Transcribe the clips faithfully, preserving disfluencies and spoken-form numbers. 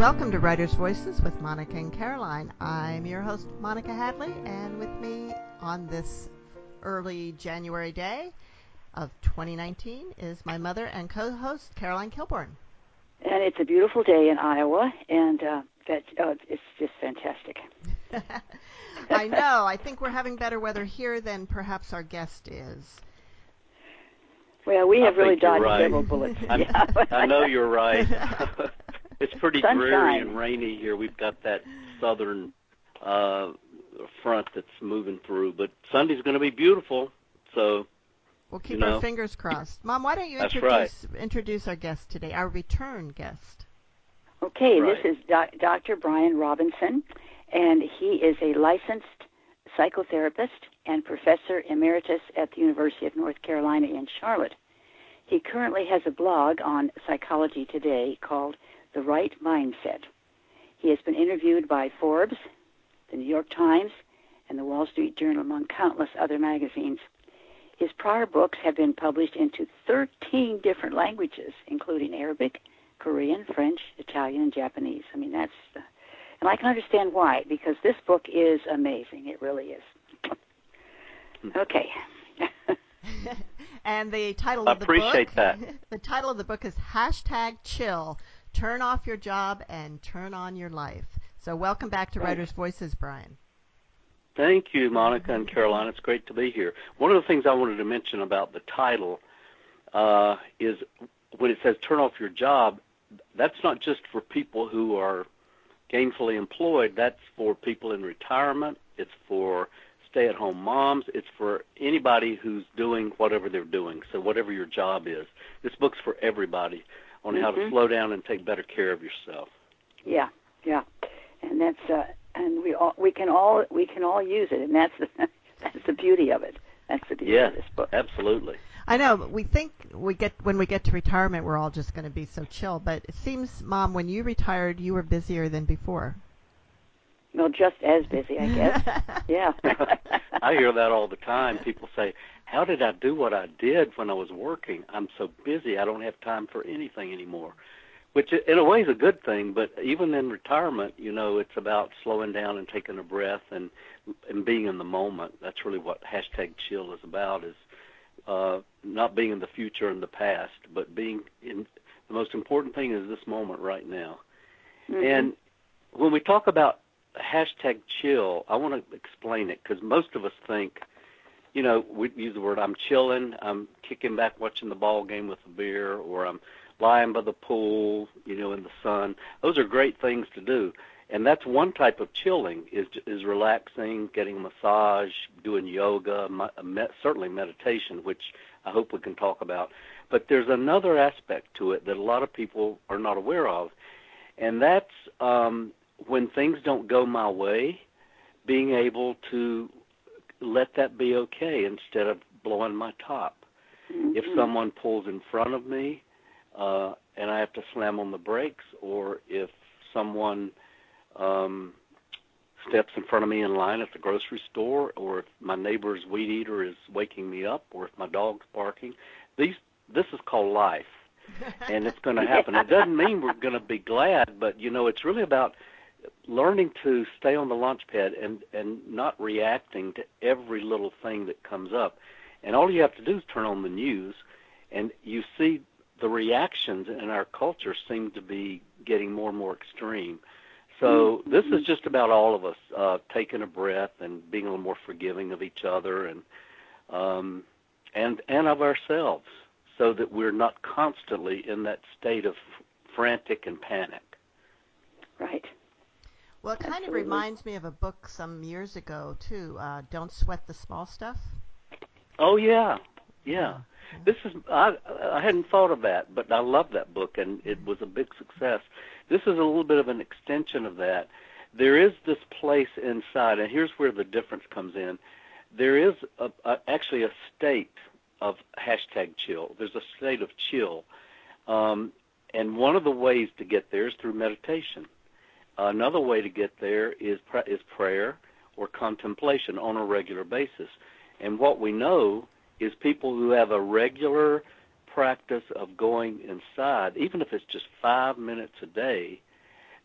Welcome to Writers' Voices with Monica and Caroline. I'm your host, Monica Hadley, and with me on this early January day of twenty nineteen is my mother and co-host, Caroline Kilborn. And it's a beautiful day in Iowa, and uh, that, oh, it's just fantastic. I know. I think we're having better weather here than perhaps our guest is. Well, we have I really think you're dodged right. several bullets. Yeah. I know you're right. It's pretty Sunshine. dreary and rainy here. We've got that southern uh, front that's moving through, but Sunday's going to be beautiful. So we'll keep you know. our fingers crossed. Mom, why don't you That's introduce right. introduce our guest today, our return guest? Okay, Right. this is doc- Doctor Brian Robinson, and he is a licensed psychotherapist and professor emeritus at the University of North Carolina in Charlotte. He currently has a blog on Psychology Today called The Right Mindset. He has been interviewed by Forbes, the New York Times, and the Wall Street Journal, among countless other magazines. His prior books have been published into thirteen different languages, including Arabic, Korean, French, Italian, and Japanese. I mean, that's... Uh, and I can understand why, because this book is amazing. It really is. Okay. And the title I of the appreciate book, that. the title of the book is Hashtag Chill. Turn off your job and turn on your life. So welcome back to Right. Writers' Voices, Brian. Thank you, Monica and Caroline. It's great to be here. One of the things I wanted to mention about the title uh, is when it says turn off your job, that's not just for people who are gainfully employed. That's for people in retirement. It's for stay-at-home moms. It's for anybody who's doing whatever they're doing, so whatever your job is. This book's for everybody on how to Mhm. slow down and take better care of yourself. Yeah, yeah. And that's... Uh, and we all, we can all we can all use it, and that's the, that's the beauty of it. That's the beauty Yes, of this book. absolutely. I know, but we think we get when we get to retirement, we're all just going to be so chill. But it seems, Mom, when you retired, you were busier than before. Well, just as busy, I guess. Yeah. I hear that all the time. People say, how did I do what I did when I was working? I'm so busy, I don't have time for anything anymore, which in a way is a good thing. But even in retirement, you know, it's about slowing down and taking a breath and and being in the moment. That's really what hashtag chill is about, is uh, not being in the future and the past, but being in the most important thing is this moment right now. Mm-hmm. And when we talk about hashtag chill, I want to explain it, because most of us think, you know, we use the word I'm chilling, I'm kicking back watching the ball game with a beer, or I'm lying by the pool, you know, in the sun. Those are great things to do. And that's one type of chilling, is is relaxing, getting a massage, doing yoga, me, certainly meditation, which I hope we can talk about. But there's another aspect to it that a lot of people are not aware of, and that's um, when things don't go my way, being able to let that be okay instead of blowing my top. Mm-hmm. If someone pulls in front of me uh, and I have to slam on the brakes, or if someone um, steps in front of me in line at the grocery store, or if my neighbor's weed eater is waking me up, or if my dog's barking, these this is called life, and it's going to happen. It doesn't mean we're going to be glad, but, you know, it's really about learning to stay on the launch pad and, and not reacting to every little thing that comes up. And all you have to do is turn on the news, and you see the reactions in our culture seem to be getting more and more extreme. So this is just about all of us uh, taking a breath and being a little more forgiving of each other and um, and and of ourselves, so that we're not constantly in that state of frantic and panic. Right. Well, it kind Absolutely. of reminds me of a book some years ago, too, uh, Don't Sweat the Small Stuff. Oh, yeah, yeah. This is I, I hadn't thought of that, but I love that book, and it was a big success. This is a little bit of an extension of that. There is this place inside, and here's where the difference comes in. There is a, a, actually a state of hashtag chill. There's a state of chill, um, and one of the ways to get there is through meditation. Another way to get there is is prayer or contemplation on a regular basis. And what we know is people who have a regular practice of going inside, even if it's just five minutes a day,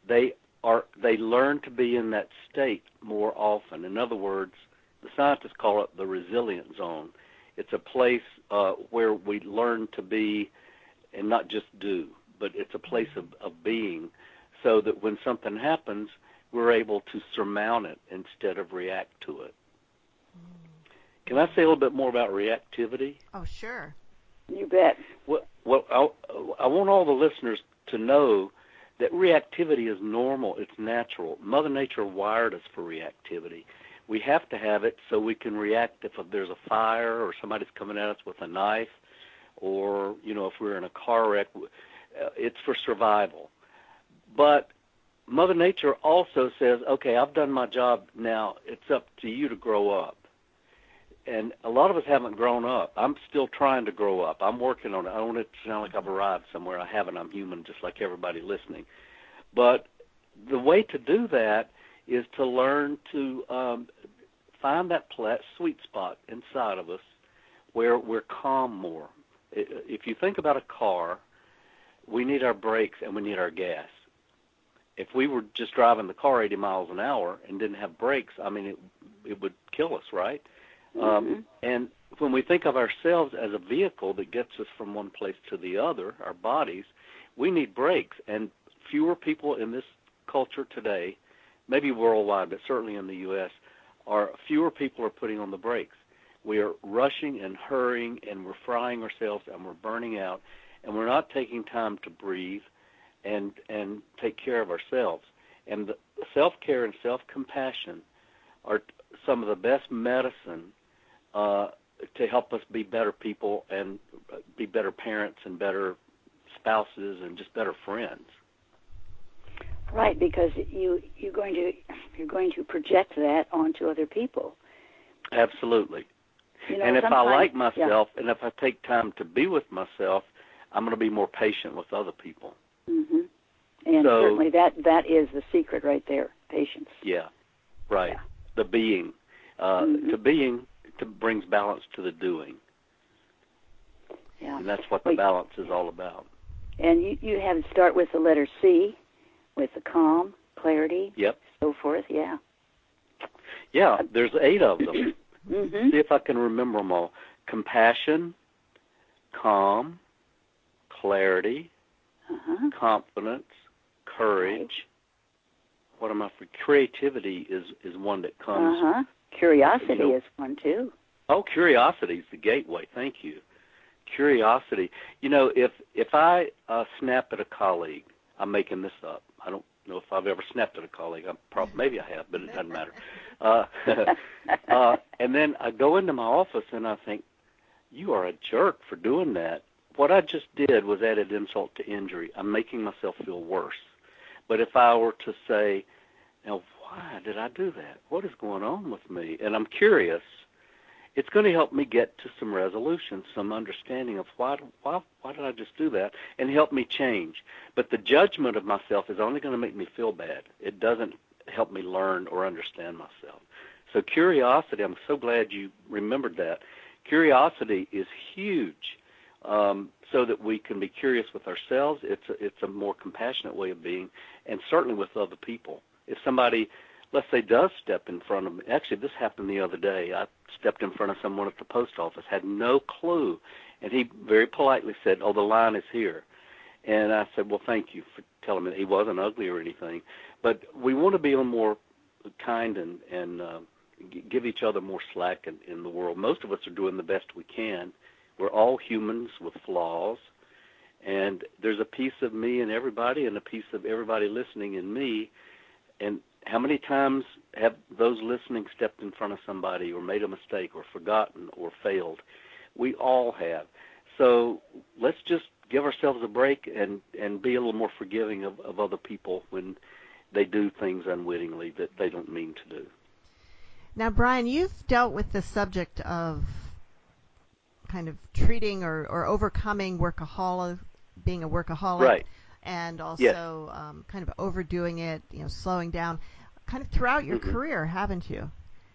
they are they learn to be in that state more often. In other words, the scientists call it the resilient zone. It's a place uh, where we learn to be and not just do, but it's a place of, of being, so that when something happens, we're able to surmount it instead of react to it. Can I say a little bit more about reactivity? Oh, sure. You bet. Well, well I, I want all the listeners to know that reactivity is normal. It's natural. Mother Nature wired us for reactivity. We have to have it so we can react if there's a fire or somebody's coming at us with a knife, or, you know, if we're in a car wreck. It's for survival. But Mother Nature also says, okay, I've done my job now. It's up to you to grow up. And a lot of us haven't grown up. I'm still trying to grow up. I'm working on it. I don't want it to sound like I've arrived somewhere. I haven't. I'm human just like everybody listening. But the way to do that is to learn to um, find that pla- sweet spot inside of us where we're calm more. If you think about a car, we need our brakes and we need our gas. If we were just driving the car eighty miles an hour and didn't have brakes, I mean, it, it would kill us, right? Mm-hmm. Um, and when we think of ourselves as a vehicle that gets us from one place to the other, our bodies, we need brakes. And fewer people in this culture today, maybe worldwide, but certainly in the U S, are fewer people are putting on the brakes. We are rushing and hurrying, and we're frying ourselves, and we're burning out, and we're not taking time to breathe and and take care of ourselves. And the self-care and self-compassion are some of the best medicine uh, to help us be better people and be better parents and better spouses and just better friends. Right, because you you're going to you're going to project that onto other people. Absolutely. You know, and if I like myself, yeah. and if I take time to be with myself, I'm going to be more patient with other people. Mm-hmm. And so, certainly that, that is the secret right there, patience. Yeah, right. Yeah. The being. Uh, mm-hmm. To being to brings balance to the doing. Yeah. And that's what the well, balance is all about. And you, you have to start with the letter C, with the calm, clarity, yep. so forth, yeah. Yeah, there's eight of them. Mm-hmm. See if I can remember them all. Compassion, calm, clarity, uh-huh. confidence, courage. Right. What am I for? Creativity is, is one that comes. Uh-huh. Curiosity you know, is one, too. Oh, curiosity is the gateway. Thank you. Curiosity. You know, if if I uh, snap at a colleague, I'm making this up. I don't know if I've ever snapped at a colleague. I'm probably, maybe I have, but it doesn't matter. Uh, uh, and then I go into my office and I think, you are a jerk for doing that. What I just did was added insult to injury. I'm making myself feel worse. But if I were to say, now, why did I do that? What is going on with me? And I'm curious, it's going to help me get to some resolution, some understanding of why, why, why did I just do that, and help me change. But the judgment of myself is only going to make me feel bad. It doesn't help me learn or understand myself. So curiosity, I'm so glad you remembered that. Curiosity is huge, um, so that we can be curious with ourselves. It's a, it's a more compassionate way of being, and certainly with other people. If somebody, let's say, does step in front of me. Actually, this happened the other day. I stepped in front of someone at the post office, had no clue, and he very politely said, oh, the line is here. And I said, well, thank you for telling me. He wasn't ugly or anything. But we want to be a more kind and, and uh, give each other more slack in, in the world. Most of us are doing the best we can. We're all humans with flaws, and there's a piece of me in everybody and a piece of everybody listening in me. And how many times have those listening stepped in front of somebody or made a mistake or forgotten or failed? We all have. So let's just give ourselves a break and, and be a little more forgiving of, of other people when they do things unwittingly that they don't mean to do. Now, Brian, you've dealt with the subject of kind of treating or, or overcoming workaholic, being a workaholic. Right. And also yes. um, kind of overdoing it, you know, slowing down, kind of throughout your mm-hmm. career, haven't you?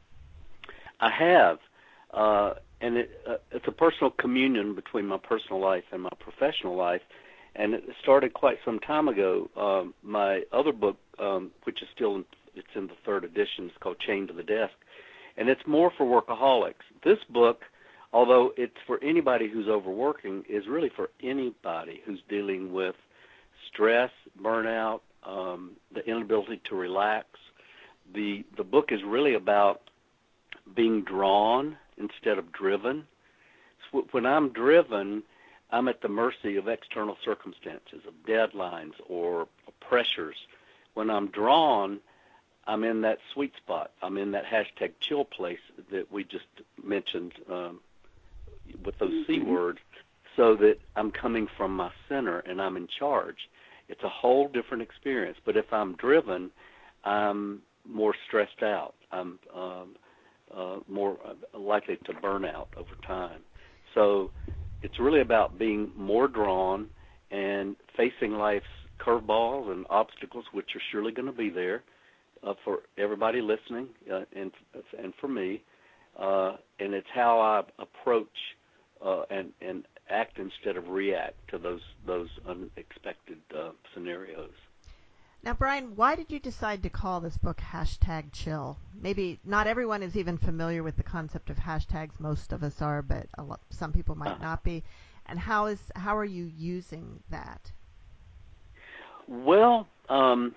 I have, uh, and it, uh, it's a personal communion between my personal life and my professional life. And it started quite some time ago. Um, my other book, um, which is still in, it's in the third edition, it's called Chained to the Desk, and it's more for workaholics. This book, although it's for anybody who's overworking, is really for anybody who's dealing with stress, burnout, um, the inability to relax. The the book is really about being drawn instead of driven. So when I'm driven, I'm at the mercy of external circumstances, of deadlines or pressures. When I'm drawn, I'm in that sweet spot. I'm in that hashtag chill place that we just mentioned um, with those C words, so that I'm coming from my center and I'm in charge. It's a whole different experience. But if I'm driven, I'm more stressed out. I'm um, uh, more likely to burn out over time. So it's really about being more drawn and facing life's curveballs and obstacles, which are surely going to be there uh, for everybody listening uh, and and for me. Uh, and it's how I approach uh, and and act instead of react to those those unexpected uh, scenarios. Now, Brian, why did you decide to call this book Hashtag Chill? Maybe not everyone is even familiar with the concept of hashtags. Most of us are, but a lot, some people might uh, not be. And how is how are you using that? Well, um,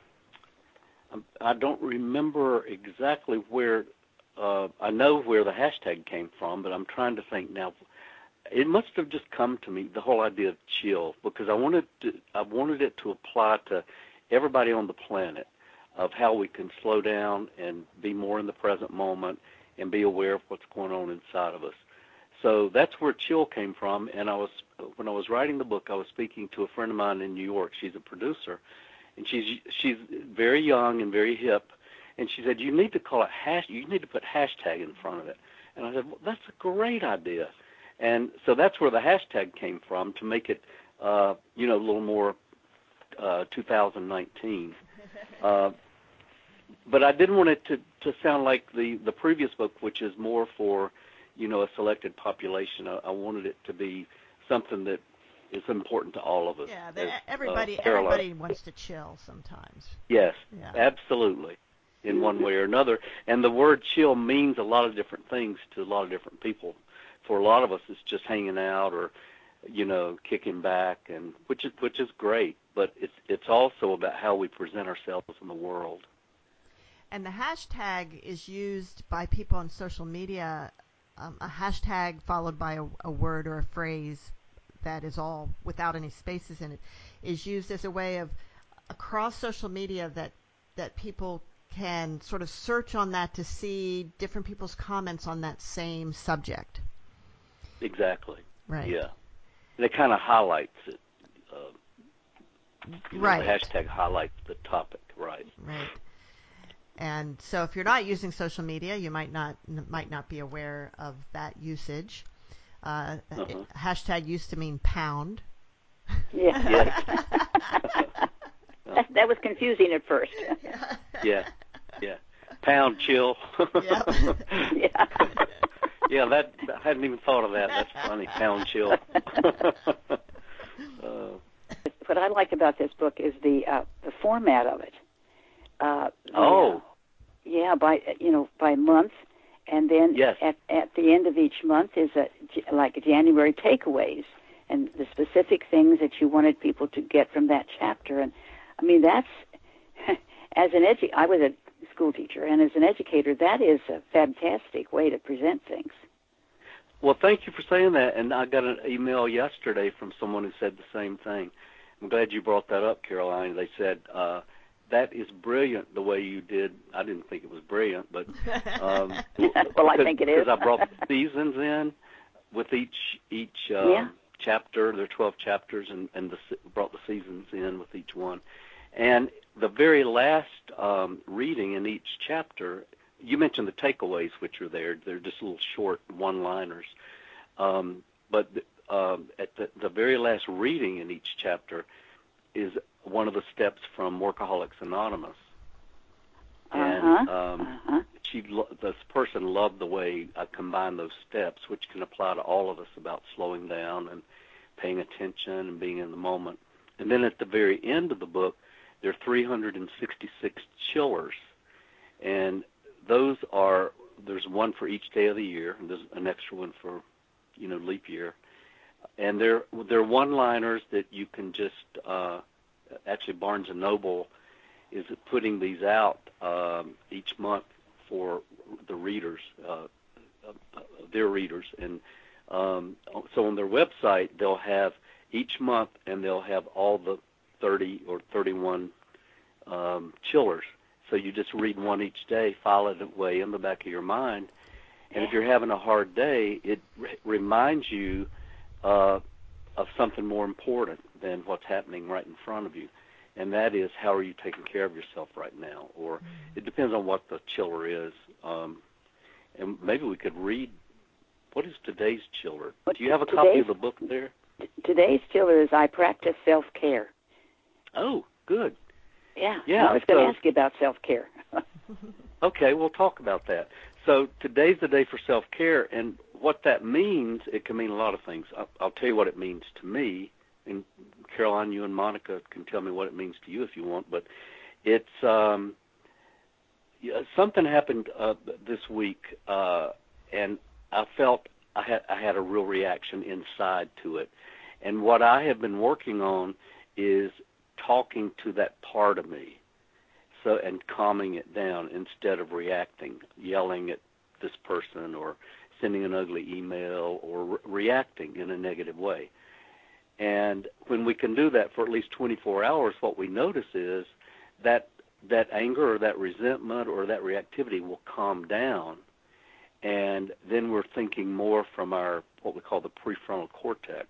I don't remember exactly where. Uh, I know where the hashtag came from, but I'm trying to think now. It must have just come to me, the whole idea of chill, because I wanted to, I wanted it to apply to everybody on the planet, of how we can slow down and be more in the present moment and be aware of what's going on inside of us. So that's where chill came from. And I was, when I was writing the book, I was speaking to a friend of mine in New York. She's a producer, and she's she's very young and very hip. And she said, "You need to call it hash. You need to put hashtag in front of it." And I said, "Well, that's a great idea." And so that's where the hashtag came from, to make it, uh, you know, a little more uh, two thousand nineteen. Uh, but I didn't want it to, to sound like the, the previous book, which is more for, you know, a selected population. I, I wanted it to be something that is important to all of us. Yeah, the, as, everybody uh, everybody wants to chill sometimes. Yes, Yeah. Absolutely, in one way or another. And the word chill means a lot of different things to a lot of different people. For a lot of us, it's just hanging out or, you know, kicking back, and which is which is great. But it's it's also about how we present ourselves in the world. And the hashtag is used by people on social media. Um, a hashtag followed by a, a word or a phrase that is all without any spaces in it is used as a way of across social media that that people can sort of search on that to see different people's comments on that same subject. Exactly. Right. Yeah. And it kind of highlights it. Uh, you know, right. The hashtag highlights the topic. Right. Right. And so if you're not using social media, you might not might not be aware of that usage. Uh, uh-huh. it, hashtag used to mean pound. Yeah. Yes. that, that was confusing at first. Yeah. Yeah. Pound chill. Yep. Yeah. Yeah, that I hadn't even thought of that. That's funny. Pound chill. uh, what I like about this book is the uh, the format of it. Uh, the, oh. Uh, yeah, by you know by month, and then yes. at at the end of each month is a like January takeaways and the specific things that you wanted people to get from that chapter. And I mean that's as an edu- I was a school teacher, and as an educator, that is a fantastic way to present things. Well, thank you for saying that. And I got an email yesterday from someone who said the same thing. I'm glad you brought that up, Caroline. They said, uh, that is brilliant the way you did. I didn't think it was brilliant, but um, well, I think it is. Because I brought the seasons in with each each um, yeah. chapter. There are twelve chapters, and, and the, brought the seasons in with each one. And the very last um, reading in each chapter, you mentioned the takeaways, which are there. They're just little short one-liners. Um, but um, at the, the very last reading in each chapter is one of the steps from Workaholics Anonymous. And uh-huh. um, uh-huh. she, this person loved the way I combined those steps, which can apply to all of us about slowing down and paying attention and being in the moment. And then at the very end of the book, there are three hundred sixty-six chillers. And those are, there's one for each day of the year, and there's an extra one for, you know, leap year. And they're, they're one-liners that you can just, uh, actually Barnes and Noble is putting these out um, each month for the readers, uh, uh, their readers. And um, so on their website, they'll have each month, and they'll have all the thirty or thirty-one um, chillers. So you just read one each day, file it away in the back of your mind. And if you're having a hard day, it re- reminds you uh, of something more important than what's happening right in front of you. And that is, how are you taking care of yourself right now? Or mm-hmm. it depends on what the chiller is. Um, and maybe we could read, what is today's chiller? Do you have a copy of the book there? Today's chiller is I Practice Self-Care. Oh, good. Yeah, yeah I was going to so, ask you about self-care. Okay, we'll talk about that. So today's the day for self-care, and what that means, it can mean a lot of things. I'll, I'll tell you what it means to me, and Caroline, you and Monica can tell me what it means to you if you want, but it's um, yeah, something happened uh, this week, uh, and I felt I had, I had a real reaction inside to it. And what I have been working on is talking to that part of me, so and calming it down instead of reacting, yelling at this person or sending an ugly email or re- reacting in a negative way. And when we can do that for at least twenty-four hours, what we notice is that that anger or that resentment or that reactivity will calm down, and then we're thinking more from our what we call the prefrontal cortex.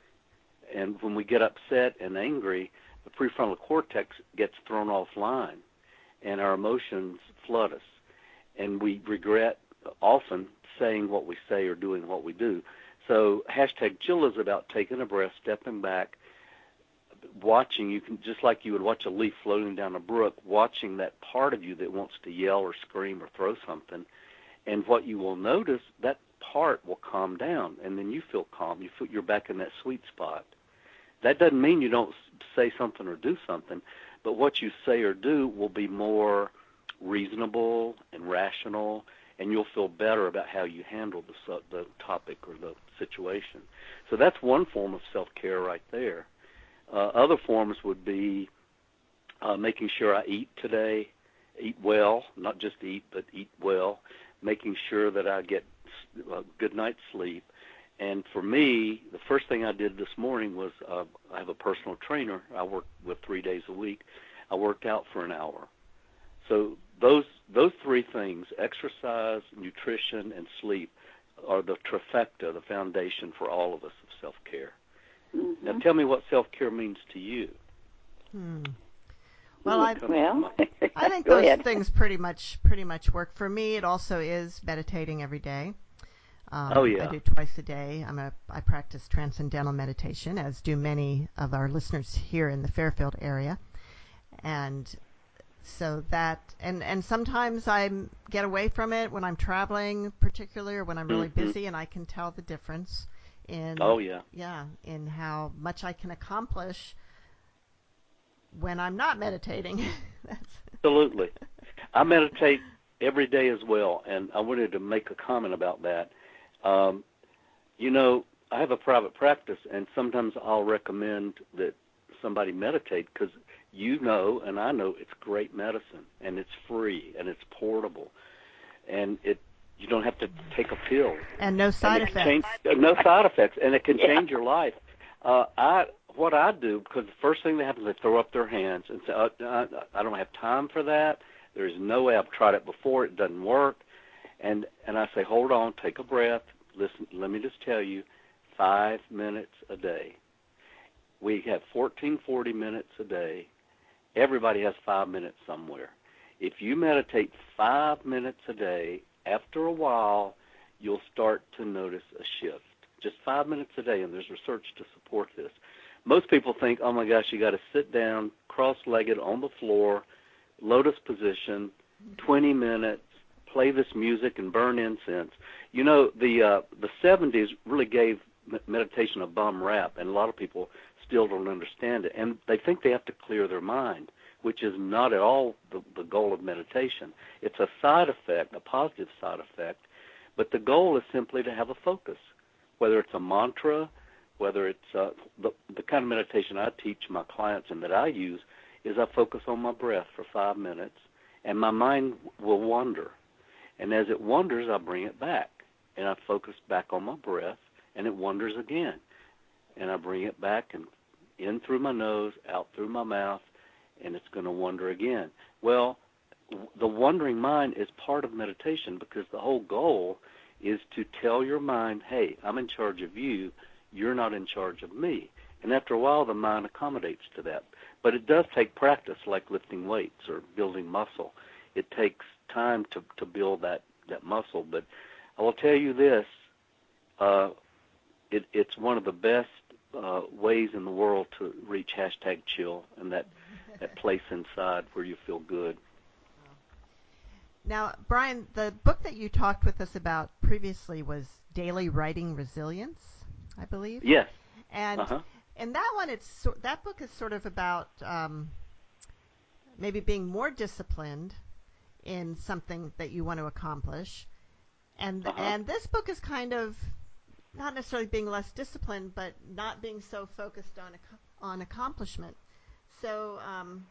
And when we get upset and angry, the prefrontal cortex gets thrown offline, and our emotions flood us. And we regret often saying what we say or doing what we do. So hashtag chill is about taking a breath, stepping back, watching. You can, just like you would watch a leaf floating down a brook, watching that part of you that wants to yell or scream or throw something. And what you will notice, that part will calm down, and then you feel calm. You feel you're back in that sweet spot. That doesn't mean you don't say something or do something, but what you say or do will be more reasonable and rational, and you'll feel better about how you handle the, the topic or the situation. So that's one form of self-care right there. Uh, other forms would be uh, making sure I eat today, eat well, not just eat, but eat well, making sure that I get a good night's sleep. And for me, the first thing I did this morning was uh, I have a personal trainer I work with three days a week. I worked out for an hour. So those those three things, exercise, nutrition, and sleep, are the trifecta, the foundation for all of us of self-care. Mm-hmm. Now tell me what self-care means to you. Hmm. Well, I, well, I think Go those ahead. things pretty much pretty much work. For me, it also is meditating every day. Um, oh, yeah. I do twice a day. I'm a, I practice transcendental meditation, as do many of our listeners here in the Fairfield area. And so that, and, and sometimes I get away from it when I'm traveling, particularly, or when I'm really mm-hmm. busy, and I can tell the difference in, oh, yeah. yeah, in how much I can accomplish when I'm not meditating. Absolutely. I meditate every day as well, and I wanted to make a comment about that. Um, you know, I have a private practice, and sometimes I'll recommend that somebody meditate because you know and I know it's great medicine, and it's free, and it's portable, and it you don't have to take a pill. And no side and effects. Change, no side effects, and it can yeah. change your life. Uh, I What I do, because the first thing that happens is they throw up their hands and say, oh, I, I don't have time for that. There's no way. I've tried it before. It doesn't work. And and I say, hold on, take a breath. Listen, let me just tell you, five minutes a day. We have fourteen, forty minutes a day. Everybody has five minutes somewhere. If you meditate five minutes a day, after a while, you'll start to notice a shift. Just five minutes a day, and there's research to support this. Most people think, oh, my gosh, you got to sit down cross-legged on the floor, lotus position, twenty minutes, play this music and burn incense. You know, the uh, the seventies really gave meditation a bum rap, and a lot of people still don't understand it. And they think they have to clear their mind, which is not at all the, the goal of meditation. It's a side effect, a positive side effect, but the goal is simply to have a focus, whether it's a mantra, whether it's uh, the, the kind of meditation I teach my clients and that I use is I focus on my breath for five minutes, and my mind will wander. And as it wanders, I bring it back, and I focus back on my breath, and it wanders again. And I bring it back and in through my nose, out through my mouth, and it's going to wander again. Well, the wandering mind is part of meditation because the whole goal is to tell your mind, hey, I'm in charge of you, you're not in charge of me. And after a while, the mind accommodates to that. But it does take practice, like lifting weights or building muscle. It takes time to, to build that, that muscle. But I will tell you this, uh, it, it's one of the best uh, ways in the world to reach hashtag chill and that, that place inside where you feel good. Now, Brian, the book that you talked with us about previously was Daily Writing Resilience, I believe. Yes. And uh-huh. and that one, it's so, that book is sort of about um, maybe being more disciplined in something that you want to accomplish, and uh-huh. and this book is kind of not necessarily being less disciplined, but not being so focused on on accomplishment. So, um,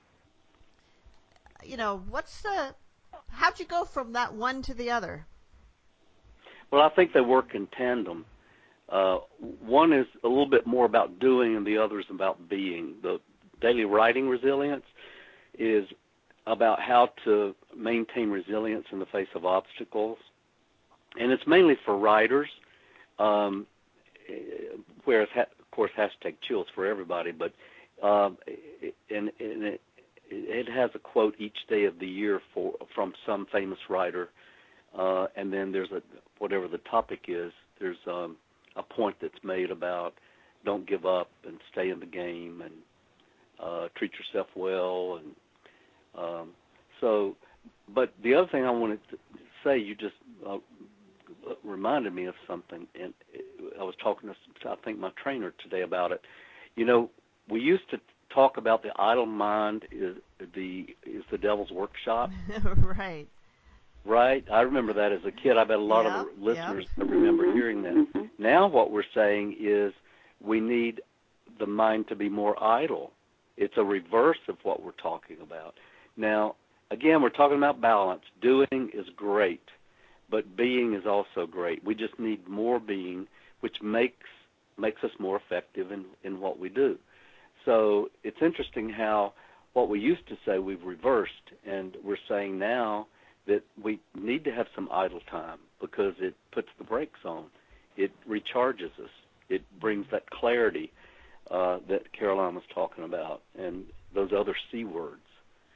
you know, what's the how'd you go from that one to the other? Well, I think they work in tandem. Uh, one is a little bit more about doing, and the other is about being. The Daily Writing Resilience is about how to maintain resilience in the face of obstacles, and it's mainly for writers, um, whereas, ha- of course, hashtag chills for everybody, but um, and, and it, it has a quote each day of the year for from some famous writer, uh, and then there's a whatever the topic is, there's um, a point that's made about don't give up and stay in the game and uh, treat yourself well. And um, so, but the other thing I wanted to say, you just uh, reminded me of something, and I was talking to, I think, my trainer today about it. You know, we used to talk about the idle mind is the is the devil's workshop. Right. Right? I remember that as a kid. I bet a lot yep, of the listeners yep. remember hearing that. Mm-hmm. Now what we're saying is we need the mind to be more idle. It's a reverse of what we're talking about. Now, again, we're talking about balance. Doing is great, but being is also great. We just need more being, which makes makes us more effective in, in what we do. So it's interesting how what we used to say we've reversed, and we're saying now that we need to have some idle time because it puts the brakes on. It recharges us. It brings that clarity uh, that Caroline was talking about and those other C words.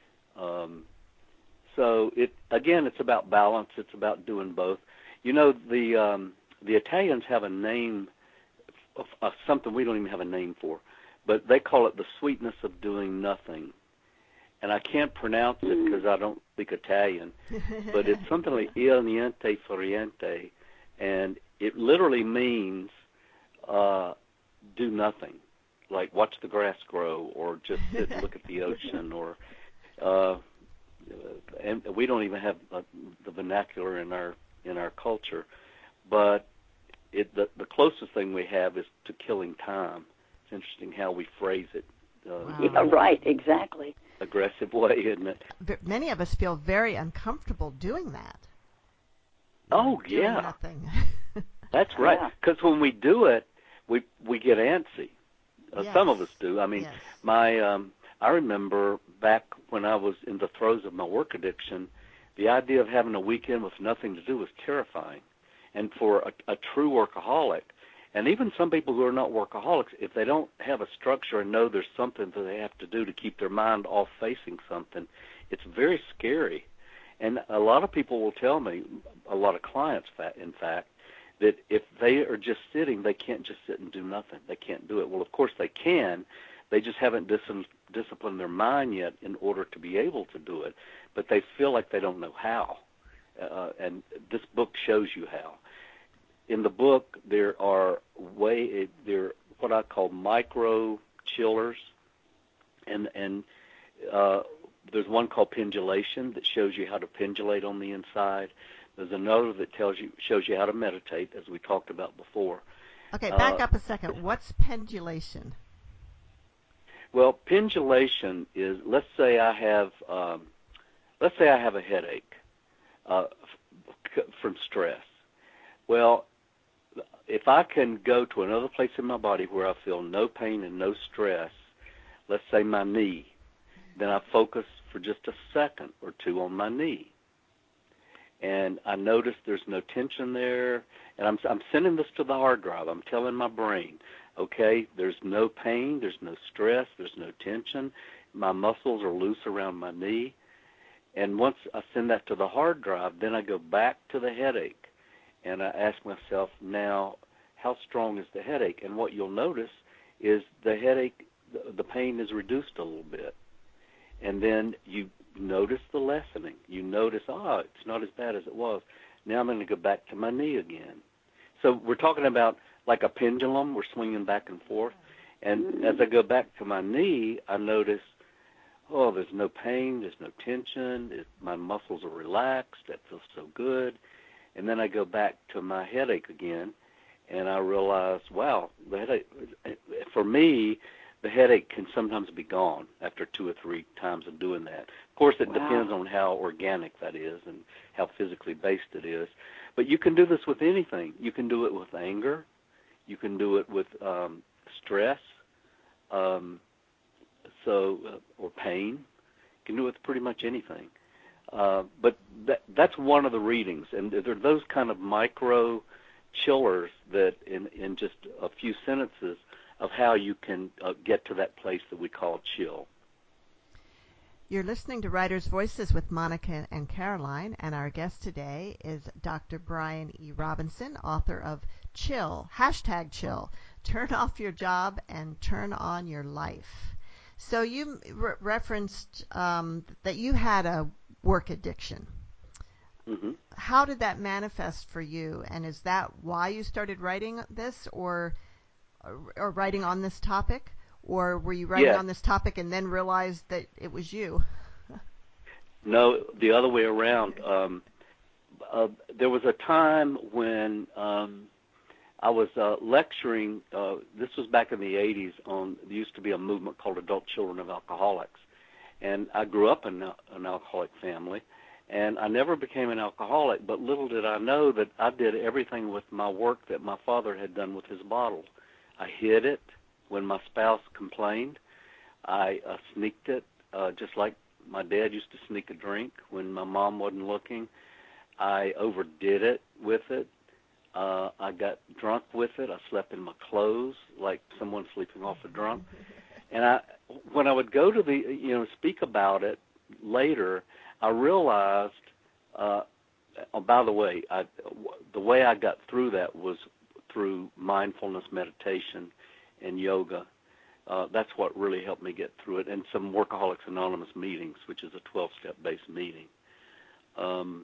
Um, so, it again, it's about balance. It's about doing both. You know, the um, the Italians have a name, of, of something we don't even have a name for, but they call it the sweetness of doing nothing. And I can't pronounce it because I don't speak Italian, but it's something like il niente foriente, and it literally means uh, do nothing, like watch the grass grow or just sit and look at the ocean. Or uh, and we don't even have uh, the vernacular in our in our culture, but it, the, the closest thing we have is to killing time. It's interesting how we phrase it. Uh, wow. Yeah, right, exactly. Aggressive way, isn't it? Many of us feel very uncomfortable doing that. Oh, doing yeah. Nothing. That's right. Because yeah. when we do it, we we get antsy. Uh, yes. Some of us do. I mean, yes. my um, I remember back when I was in the throes of my work addiction, the idea of having a weekend with nothing to do was terrifying. And for a, a true workaholic, and even some people who are not workaholics, if they don't have a structure and know there's something that they have to do to keep their mind off facing something, it's very scary. And a lot of people will tell me, a lot of clients, in fact, that if they are just sitting, they can't just sit and do nothing. They can't do it. Well, of course they can. They just haven't dis- disciplined their mind yet in order to be able to do it. But they feel like they don't know how. Uh, and this book shows you how. in the book there are way there what I call micro chillers, and and uh, there's one called pendulation that shows you how to pendulate on the inside. There's another that tells you shows you how to meditate, as we talked about before. Okay, back uh, up a second. What's pendulation? Well, pendulation is, let's say I have, um, let's say I have a headache uh, f- from stress. Well, if I can go to another place in my body where I feel no pain and no stress, let's say my knee, then I focus for just a second or two on my knee. And I notice there's no tension there, and I'm, I'm sending this to the hard drive. I'm telling my brain, okay, there's no pain, there's no stress, there's no tension. My muscles are loose around my knee. And once I send that to the hard drive, then I go back to the headache, and I ask myself, now, how strong is the headache? And what you'll notice is the headache, the, the pain is reduced a little bit. And then you notice the lessening. You notice, ah, it's not as bad as it was. Now I'm going to go back to my knee again. So we're talking about like a pendulum. We're swinging back and forth. And as I go back to my knee, I notice, oh, there's no pain, there's no tension, it, my muscles are relaxed, that feels so good. And then I go back to my headache again, and I realize, wow, the headache, for me, the headache can sometimes be gone after two or three times of doing that. Of course, it Wow. depends on how organic that is and how physically based it is. But you can do this with anything. You can do it with anger. You can do it with um, stress, um, so uh, or pain. You can do it with pretty much anything. Uh, but that, that's one of the readings, and there are those kind of micro chillers that in, in just a few sentences of how you can uh, get to that place that we call chill. You're listening to Writers' Voices with Monica and Caroline, and our guest today is Doctor Brian E. Robinson, author of Chill, hashtag Chill, Turn Off Your Job and Turn On Your Life. So you re- referenced um, that you had a work addiction. Mm-hmm. How did that manifest for you, and is that why you started writing this, or or writing on this topic, or were you writing Yeah. on this topic and then realized that it was you? No, the other way around. Um, uh, there was a time when um, I was uh, lecturing. Uh, this was back in the eighties. On there used to be a movement called Adult Children of Alcoholics, and I grew up in an alcoholic family, and I never became an alcoholic. But little did I know that I did everything with my work that my father had done with his bottle. I hid it when my spouse complained. I uh, sneaked it, uh, just like my dad used to sneak a drink when my mom wasn't looking. I overdid it with it. Uh, I got drunk with it. I slept in my clothes like someone sleeping off a drunk. And I, when I would go to the, you know, speak about it later, I realized, uh, oh, by the way, I, the way I got through that was through mindfulness meditation and yoga. Uh, that's what really helped me get through it, and some Workaholics Anonymous meetings, which is a twelve-step based meeting. Um,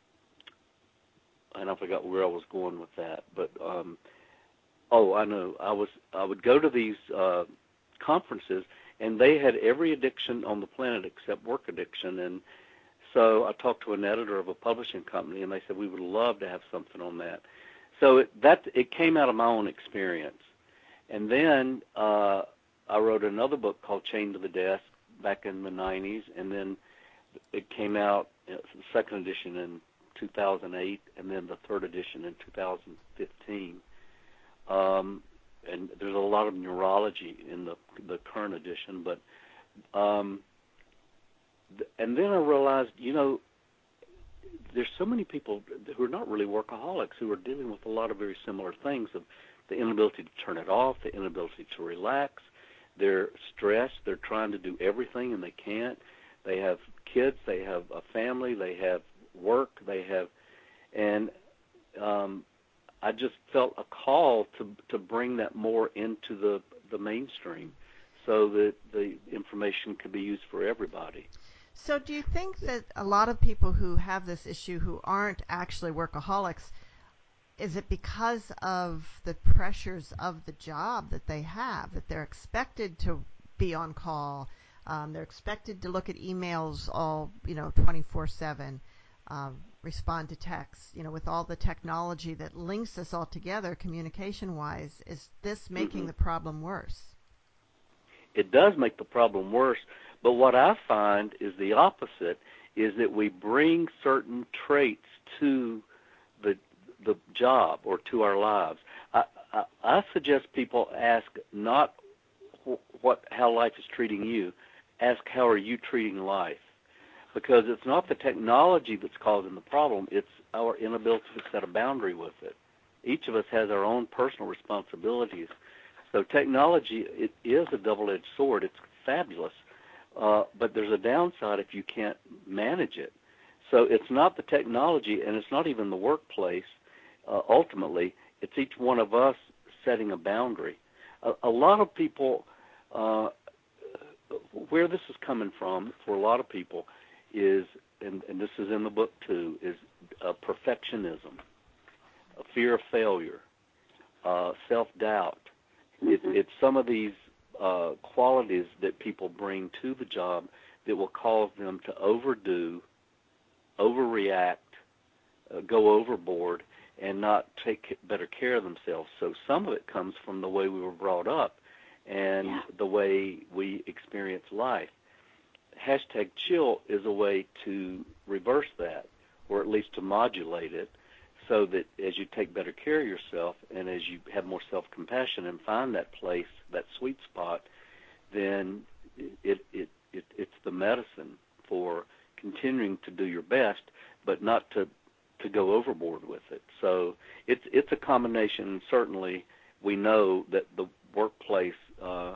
and I forgot where I was going with that, but um, oh, I know. I was I would go to these uh, conferences, and they had every addiction on the planet except work addiction, and so I talked to an editor of a publishing company, and they said we would love to have something on that. So it, that it came out of my own experience. And then uh, I wrote another book called Chained to the Desk back in the nineties, and then it came out, you know, the second edition in two thousand eight, and then the third edition in two thousand fifteen. Um, and there's a lot of neurology in the the current edition, but um, th- and then I realized, you know, there's so many people who are not really workaholics who are dealing with a lot of very similar things, of the inability to turn it off, the inability to relax. They're stressed. They're trying to do everything, and they can't. They have kids. They have a family. They have work. They have, and um, I just felt a call to to bring that more into the, the mainstream so that the information could be used for everybody. So do you think that a lot of people who have this issue who aren't actually workaholics, is it because of the pressures of the job that they have, that they're expected to be on call, um, they're expected to look at emails all, you know, twenty-four seven, um, respond to texts, you know, with all the technology that links us all together communication-wise, is this making Mm-hmm. the problem worse? It does make the problem worse, but what I find is the opposite, is that we bring certain traits to the the job or to our lives. I, I, I suggest people ask not what how life is treating you, ask how are you treating life, because it's not the technology that's causing the problem, it's our inability to set a boundary with it. Each of us has our own personal responsibilities. So technology, it is a double-edged sword. It's fabulous, uh, but there's a downside if you can't manage it. So it's not the technology, and it's not even the workplace. Uh, ultimately, it's each one of us setting a boundary. A, a lot of people, uh, where this is coming from for a lot of people is, and, and this is in the book too, is uh, perfectionism, a fear of failure, uh, self-doubt. It, it's some of these uh, qualities that people bring to the job that will cause them to overdo, overreact, uh, go overboard, and not take better care of themselves. So some of it comes from the way we were brought up and Yeah. the way we experience life. Hashtag chill is a way to reverse that, or at least to modulate it, so that as you take better care of yourself and as you have more self-compassion and find that place, that sweet spot, then it, it, it it's the medicine for continuing to do your best, but not to to go overboard with it. So it's it's a combination. Certainly, we know that the workplace uh,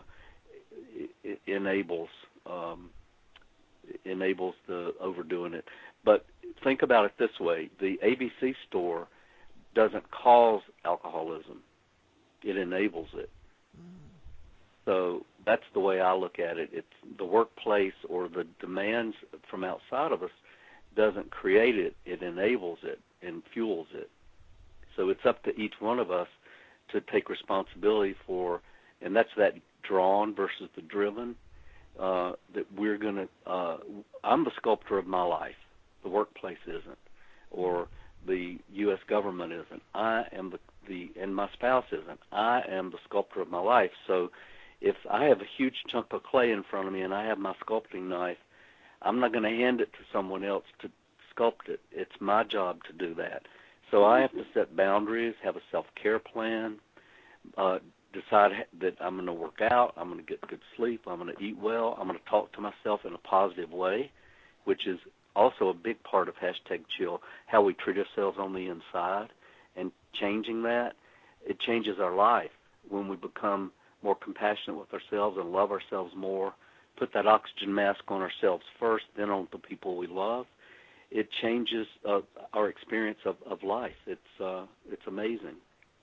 enables um, enables the overdoing it. But think about it this way: the A B C store doesn't cause alcoholism; it enables it. Mm. So that's the way I look at it. It's the workplace or the demands from outside of us doesn't create it, it enables it and fuels it. So it's up to each one of us to take responsibility for, and that's that drawn versus the driven, uh, that we're going to, uh, I'm the sculptor of my life. The workplace isn't, or the U S government isn't. I am the, the, and my spouse isn't. I am the sculptor of my life. So if I have a huge chunk of clay in front of me and I have my sculpting knife, I'm not going to hand it to someone else to sculpt it. It's my job to do that. So I have to set boundaries, have a self-care plan, uh, decide that I'm going to work out, I'm going to get good sleep, I'm going to eat well, I'm going to talk to myself in a positive way, which is also a big part of hashtag chill, how we treat ourselves on the inside, and changing that, it changes our life when we become more compassionate with ourselves and love ourselves more, put that oxygen mask on ourselves first, then on the people we love. It changes uh, our experience of, of life. It's uh, it's amazing.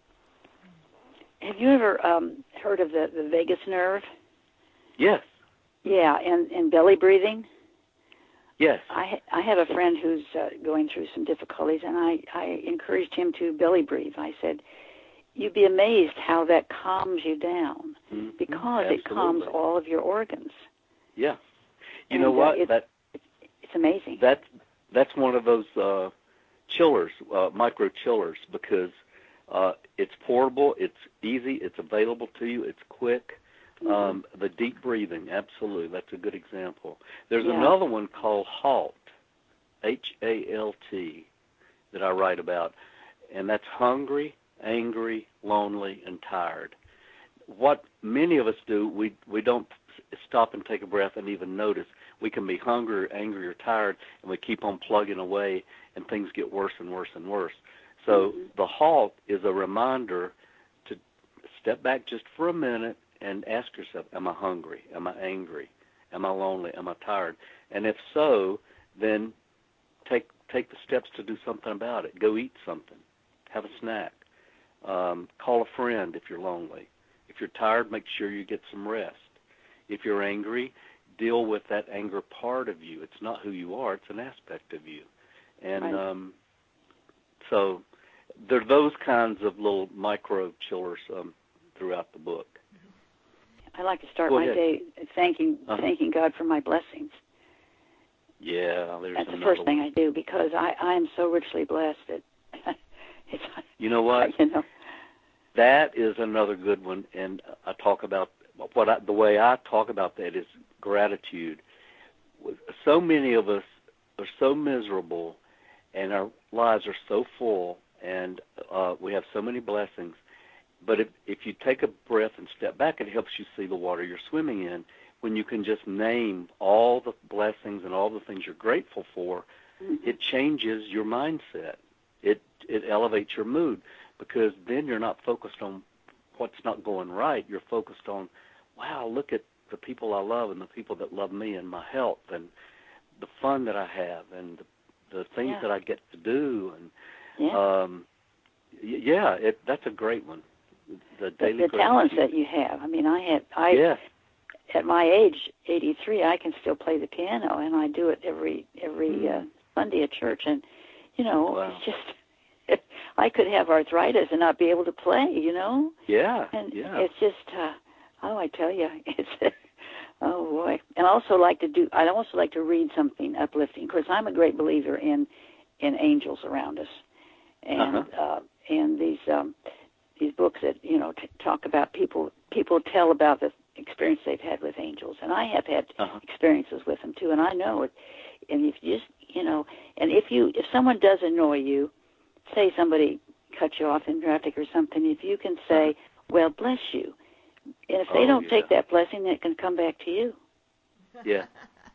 Have you ever um, heard of the, the vagus nerve? Yes. Yeah, and, and belly breathing? Yes. I I have a friend who's uh, going through some difficulties, and I, I encouraged him to belly breathe. I said, you'd be amazed how that calms you down, mm-hmm. because Absolutely. it calms all of your organs. Yeah. You and, know what? Uh, it, that it's, it's amazing. That's that's one of those uh, chillers, uh, micro chillers, because uh, it's portable, it's easy, it's available to you, it's quick. Mm-hmm. Um, the deep breathing, absolutely, that's a good example. There's yeah. another one called HALT, H A L T, that I write about, and that's hungry, angry, lonely, and tired. What many of us do, we we don't stop and take a breath and even notice. We can be hungry, or angry, or tired, and we keep on plugging away, and things get worse and worse and worse. So mm-hmm. the HALT is a reminder to step back just for a minute and ask yourself, am I hungry? Am I angry? Am I lonely? Am I tired? And if so, then take take the steps to do something about it. Go eat something. Have a snack. Um, call a friend if you're lonely. If you're tired, make sure you get some rest. If you're angry, deal with that anger part of you. It's not who you are. It's an aspect of you. And right. um, so there are those kinds of little micro chillers um, throughout the book. I like to start Go my ahead. day thanking Uh-huh. thanking God for my blessings. Yeah, there's That's the another first thing one. I do because I, I am so richly blessed that it's, You know what? you know. That is another good one, and I talk about what I, the way I talk about that is gratitude. So many of us are so miserable, and our lives are so full, and uh, we have so many blessings. But if if you take a breath and step back, it helps you see the water you're swimming in. When you can just name all the blessings and all the things you're grateful for, Mm-hmm. it changes your mindset. It it elevates your mood, because then you're not focused on what's not going right. You're focused on, wow, look at the people I love and the people that love me and my health and the fun that I have and the, the things Yeah. that I get to do. And Yeah. um, y- yeah, it, that's a great one. The the, daily the talents gratitude. that you have. I mean, I have, I, Yeah. at my age, eighty-three, I can still play the piano, and I do it every every Mm. uh, Sunday at church. And you know, Wow. it's just I could have arthritis and not be able to play. You know, Yeah. and yeah. it's just, uh, oh, I tell you, it's oh boy. And I also like to do. I also like to read something uplifting. Of course, I'm a great believer in in angels around us, and Uh-huh. uh, and these. Um, these books that, you know, t- talk about people, people tell about the experience they've had with angels. And I have had Uh-huh. experiences with them, too, and I know it. And if you just, you know, and if you, if someone does annoy you, say somebody cut you off in traffic or something, if you can say, Uh-huh. well, bless you. And if they Oh, don't yeah. take that blessing, it can come back to you. Yeah.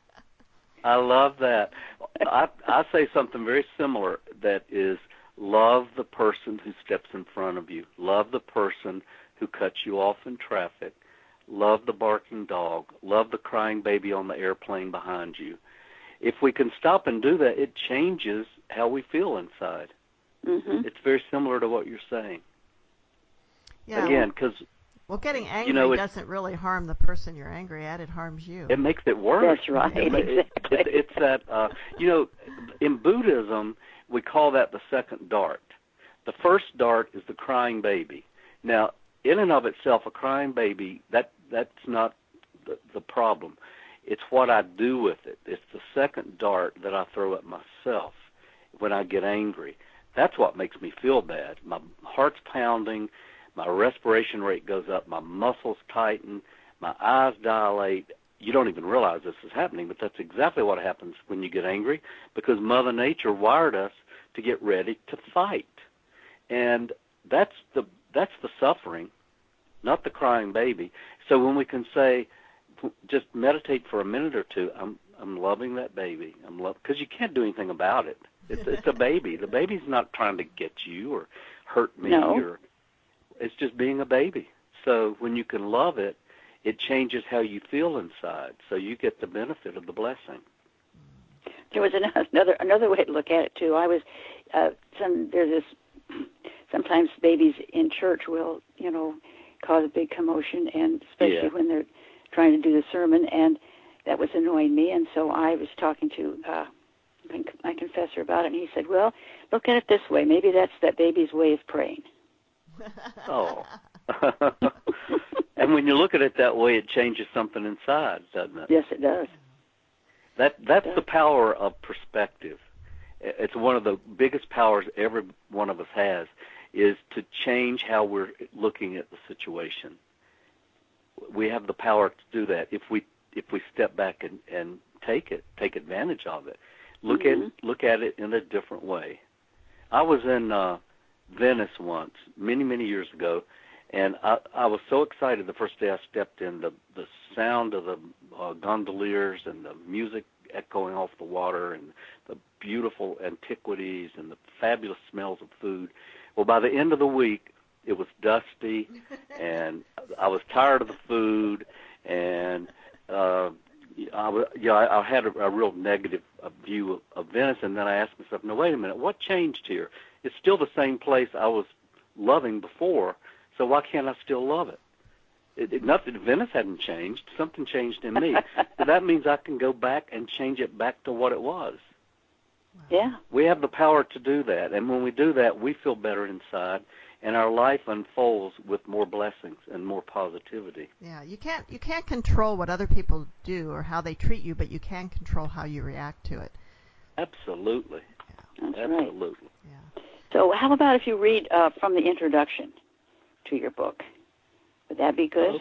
I love that. I I say something very similar, that is, love the person who steps in front of you. Love the person who cuts you off in traffic. Love the barking dog. Love the crying baby on the airplane behind you. If we can stop and do that, it changes how we feel inside. Mm-hmm. It's very similar to what you're saying. Yeah. Again, because Well, getting angry know, it- doesn't really harm the person you're angry at. It harms you. it makes it worse. That's right, It ma- it- exactly. it- it's that, uh, you know, in Buddhism, we call that the second dart. The first dart is the crying baby. Now, in and of itself, a crying baby, that that's not the, the problem. It's what I do with it. It's the second dart that I throw at myself when I get angry. That's what makes me feel bad. My heart's pounding, my respiration rate goes up, my muscles tighten, my eyes dilate. You don't even realize this is happening, but that's exactly what happens when you get angry, because Mother Nature wired us to get ready to fight. And that's the that's the suffering, not the crying baby. So when we can say, just meditate for a minute or two, I'm I'm loving that baby. I'm love because you can't do anything about it. It's it's a baby. The baby's not trying to get you or hurt me, No. or it's just being a baby. So when you can love it, it changes how you feel inside. So you get the benefit of the blessing. There was another another way to look at it too. I was uh, some there's this sometimes babies in church will, you know, cause a big commotion, and especially Yeah. when they're trying to do the sermon, and that was annoying me. And so I was talking to uh, my confessor about it, and he said, "Well, look at it this way. Maybe that's that baby's way of praying." Oh. And when you look at it that way, it changes something inside, doesn't it? Yes, it does. That that's It does. the power of perspective. It's one of the biggest powers every one of us has, is to change how we're looking at the situation. We have the power to do that if we if we step back and, and take it, take advantage of it. Look Mhm. at look at it in a different way. I was in uh, Venice once, many many years ago, and I, I was so excited the first day I stepped in. The the sound of the uh, gondoliers and the music echoing off the water and the beautiful antiquities and the fabulous smells of food. Well, by the end of the week, it was dusty, and I was tired of the food, and uh, I, was, yeah, I, I had a, a real negative uh, view of, of Venice, and then I asked myself, no, wait a minute, what changed here? It's still the same place I was loving before, so why can't I still love it? It, it nothing. Venice hadn't changed. Something changed in me. So that means I can go back and change it back to what it was. Wow. Yeah. We have the power to do that, and when we do that, we feel better inside, and our life unfolds with more blessings and more positivity. Yeah, you can't you can't control what other people do or how they treat you, but you can control how you react to it. Absolutely. That's Absolutely. right. Yeah. So how about if you read uh, from the introduction to your book? Would that be good? Okay.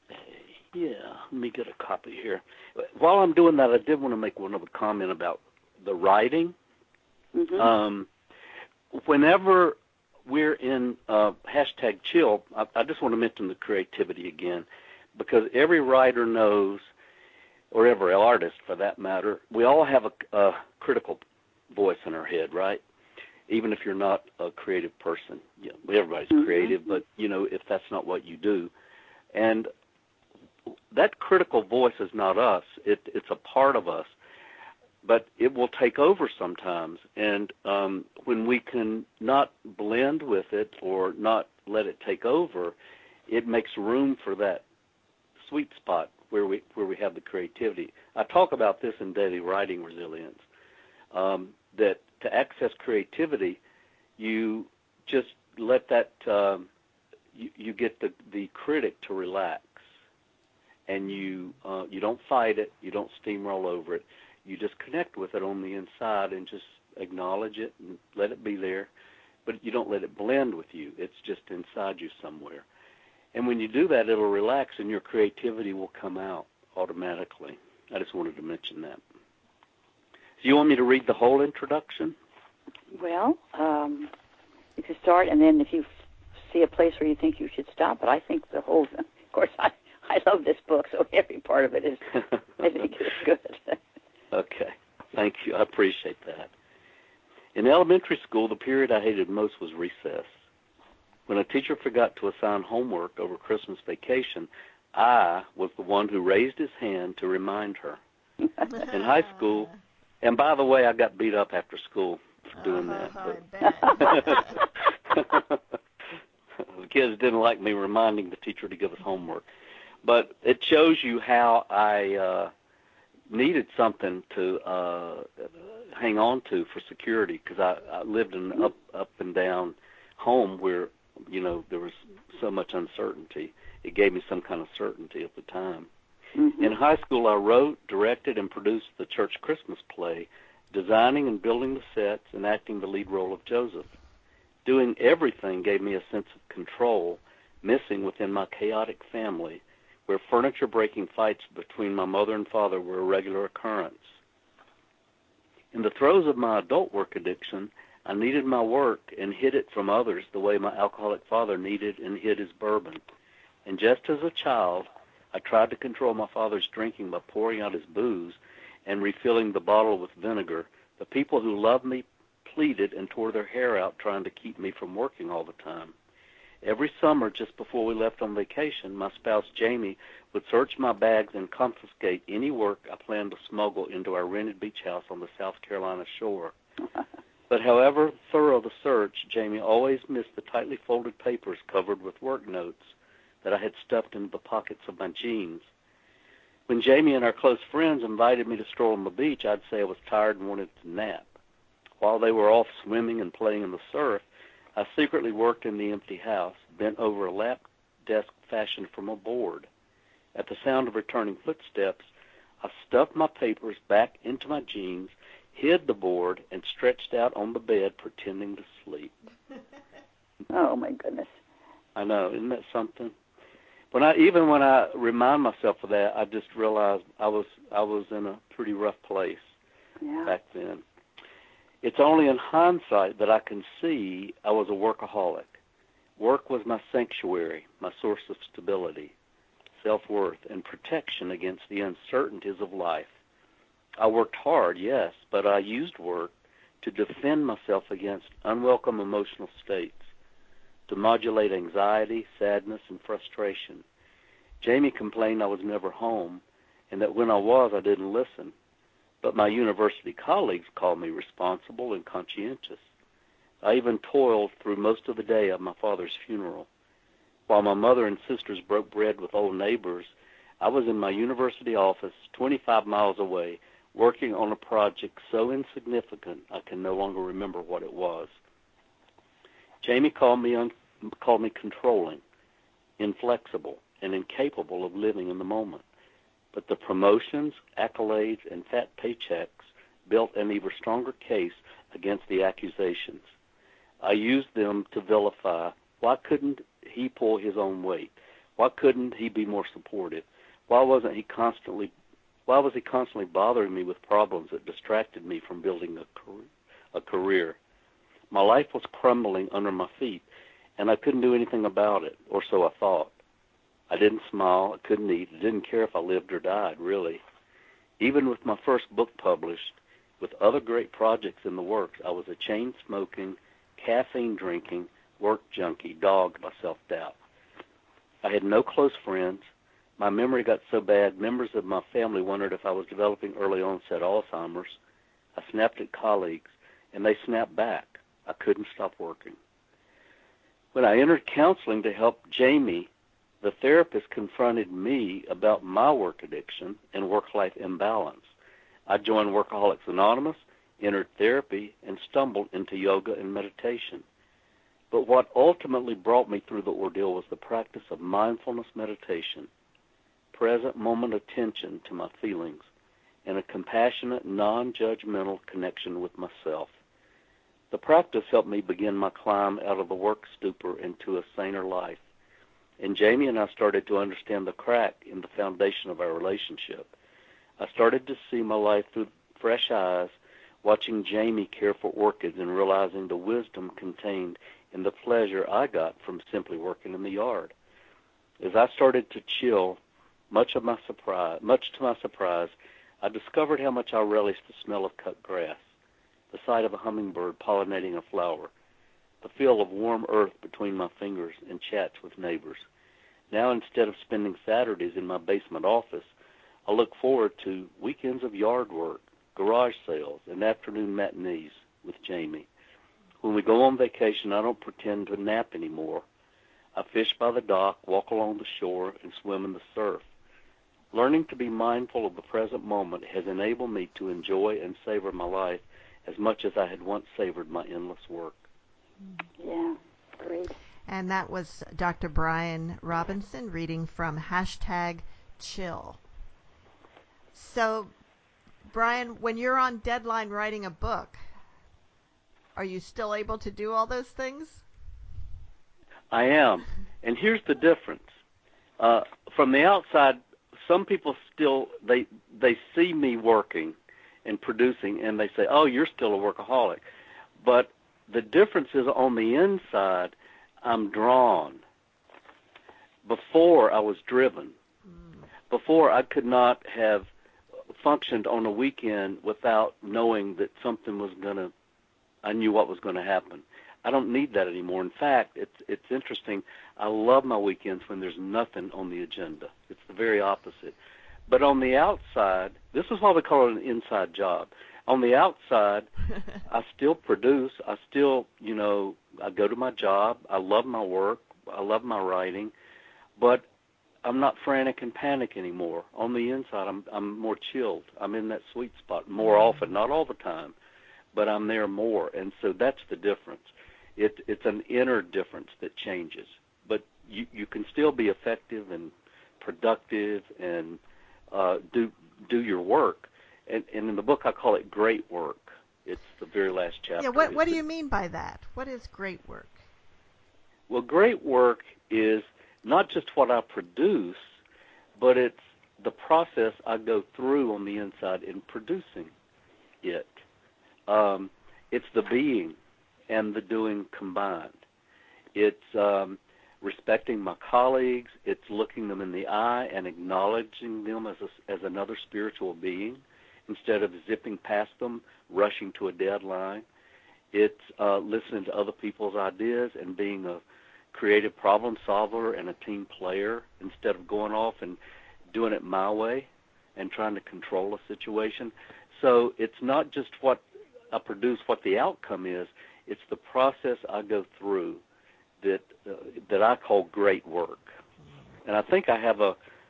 Yeah, let me get a copy here. While I'm doing that, I did want to make one other comment about the writing. Mm-hmm. Um, whenever we're in uh, hashtag chill, I, I just want to mention the creativity again, because every writer knows, or every artist for that matter, we all have a, a critical voice in our head, right? Even if you're not a creative person. You know, everybody's Mm-hmm. creative, but, you know, if that's not what you do. And that critical voice is not us. It, it's a part of us. But it will take over sometimes. And um, when we can not blend with it or not let it take over, it makes room for that sweet spot where we where we have the creativity. I talk about this in Daily Writing Resilience, um, that to access creativity, you just let that, um, you, you get the, the critic to relax. And you uh, you don't fight it, you don't steamroll over it. You just connect with it on the inside and just acknowledge it and let it be there. But you don't let it blend with you. It's just inside you somewhere. And when you do that, it'll relax and your creativity will come out automatically. I just wanted to mention that. So you want me to read the whole introduction? Well, um, you can start, and then if you see a place where you think you should stop, but I think the whole thing, of course, I, I love this book, so every part of it is, I think, is good. Okay. Thank you. I appreciate that. In elementary school, the period I hated most was recess. When a teacher forgot to assign homework over Christmas vacation, I was the one who raised his hand to remind her. In high school, and by the way, I got beat up after school for doing oh, that. I bet. The kids didn't like me reminding the teacher to give us homework. But it shows you how I uh, needed something to uh, hang on to for security, because I, I lived in an up, up and down home where, you know, there was so much uncertainty. It gave me some kind of certainty at the time. Mm-hmm. In high school, I wrote, directed, and produced the church Christmas play, designing and building the sets and acting the lead role of Joseph. Doing everything gave me a sense of control, missing within my chaotic family, where furniture-breaking fights between my mother and father were a regular occurrence. In the throes of my adult work addiction, I needed my work and hid it from others the way my alcoholic father needed and hid his bourbon. And just as a child, I tried to control my father's drinking by pouring out his booze and refilling the bottle with vinegar. The people who loved me pleaded and tore their hair out trying to keep me from working all the time. Every summer, just before we left on vacation, my spouse, Jamie, would search my bags and confiscate any work I planned to smuggle into our rented beach house on the South Carolina shore. But however thorough the search, Jamie always missed the tightly folded papers covered with work notes that I had stuffed into the pockets of my jeans. When Jamie and our close friends invited me to stroll on the beach, I'd say I was tired and wanted to nap. While they were off swimming and playing in the surf, I secretly worked in the empty house, bent over a lap desk fashioned from a board. At the sound of returning footsteps, I stuffed my papers back into my jeans, hid the board, and stretched out on the bed pretending to sleep. Oh, my goodness. I know, isn't that something? When I even when I remind myself of that, I just realized I was I was in a pretty rough place Yeah. back then. It's only in hindsight that I can see I was a workaholic. Work was my sanctuary, my source of stability, self-worth, and protection against the uncertainties of life. I worked hard, yes, but I used work to defend myself against unwelcome emotional states, to modulate anxiety, sadness, and frustration. Jamie complained I was never home, and that when I was, I didn't listen. But my university colleagues called me responsible and conscientious. I even toiled through most of the day at my father's funeral. While my mother and sisters broke bread with old neighbors, I was in my university office twenty-five miles away, working on a project so insignificant I can no longer remember what it was. Jamie called me un- called me controlling, inflexible, and incapable of living in the moment. But the promotions, accolades, and fat paychecks built an even stronger case against the accusations. I used them to vilify. Why couldn't he pull his own weight? Why couldn't he be more supportive? Why wasn't he constantly why was he constantly bothering me with problems that distracted me from building a career, a career? My life was crumbling under my feet, and I couldn't do anything about it, or so I thought. I didn't smile, I couldn't eat, I didn't care if I lived or died, really. Even with my first book published, with other great projects in the works, I was a chain-smoking, caffeine-drinking, work junkie dogged by self-doubt. I had no close friends. My memory got so bad, members of my family wondered if I was developing early onset Alzheimer's. I snapped at colleagues, and they snapped back. I couldn't stop working. When I entered counseling to help Jamie, the therapist confronted me about my work addiction and work-life imbalance. I joined Workaholics Anonymous, entered therapy, and stumbled into yoga and meditation. But what ultimately brought me through the ordeal was the practice of mindfulness meditation, present moment attention to my feelings, and a compassionate, non-judgmental connection with myself. The practice helped me begin my climb out of the work stupor into a saner life. And Jamie and I started to understand the crack in the foundation of our relationship. I started to see my life through fresh eyes, watching Jamie care for orchids and realizing the wisdom contained in the pleasure I got from simply working in the yard. As I started to chill, much of my surprise, much to my surprise, I discovered how much I relished the smell of cut grass, the sight of a hummingbird pollinating a flower, the feel of warm earth between my fingers, and chats with neighbors. Now, instead of spending Saturdays in my basement office, I look forward to weekends of yard work, garage sales, and afternoon matinees with Jamie. When we go on vacation, I don't pretend to nap anymore. I fish by the dock, walk along the shore, and swim in the surf. Learning to be mindful of the present moment has enabled me to enjoy and savor my life as much as I had once savored my endless work. Yeah, great. And that was Doctor Brian Robinson reading from hashtag Chill. So, Brian, when you're on deadline writing a book, are you still able to do all those things? I am. And here's the difference. Uh, from the outside, some people still, they they see me working and producing, and they say, oh, you're still a workaholic. But the difference is on the inside, I'm drawn. Before, I was driven. Mm. Before, I could not have functioned on a weekend without knowing that something was going to, I knew what was going to happen. I don't need that anymore. In fact, it's it's interesting. I love my weekends when there's nothing on the agenda. It's the very opposite. But on the outside, this is why we call it an inside job. On the outside, I still produce. I still, you know, I go to my job. I love my work. I love my writing. But I'm not frantic and panic anymore. On the inside, I'm I'm more chilled. I'm in that sweet spot more often, not all the time, but I'm there more. And so that's the difference. It, it's an inner difference that changes. But you, you can still be effective and productive and uh, do do your work. And, and in the book, I call it great work. It's the very last chapter. Yeah, what, what do the, you mean by that? What is great work? Well, great work is not just what I produce, but it's the process I go through on the inside in producing it. Um, it's the being and the doing combined. It's um, respecting my colleagues. It's looking them in the eye and acknowledging them as a, as another spiritual being instead of zipping past them, rushing to a deadline. It's uh, listening to other people's ideas and being a creative problem solver and a team player instead of going off and doing it my way and trying to control a situation. So it's not just what I produce, what the outcome is. It's the process I go through that uh, that I call great work. And I think I have a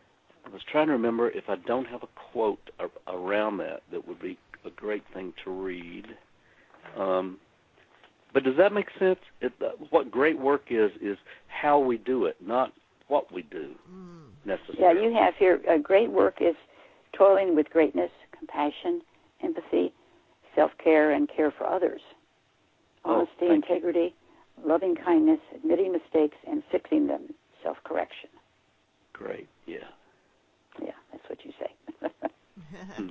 I was trying to remember if I don't have a quote ar- around that that would be a great thing to read. Um, but does that make sense? It, uh, what great work is is how we do it, not what we do Mm. necessarily. Yeah, you have here, uh, great work is toiling with greatness, compassion, empathy, self-care, and care for others. Honesty, oh, thank integrity, loving kindness, admitting mistakes, and fixing them, self-correction. Great, yeah. Yeah, that's what you say. Hmm.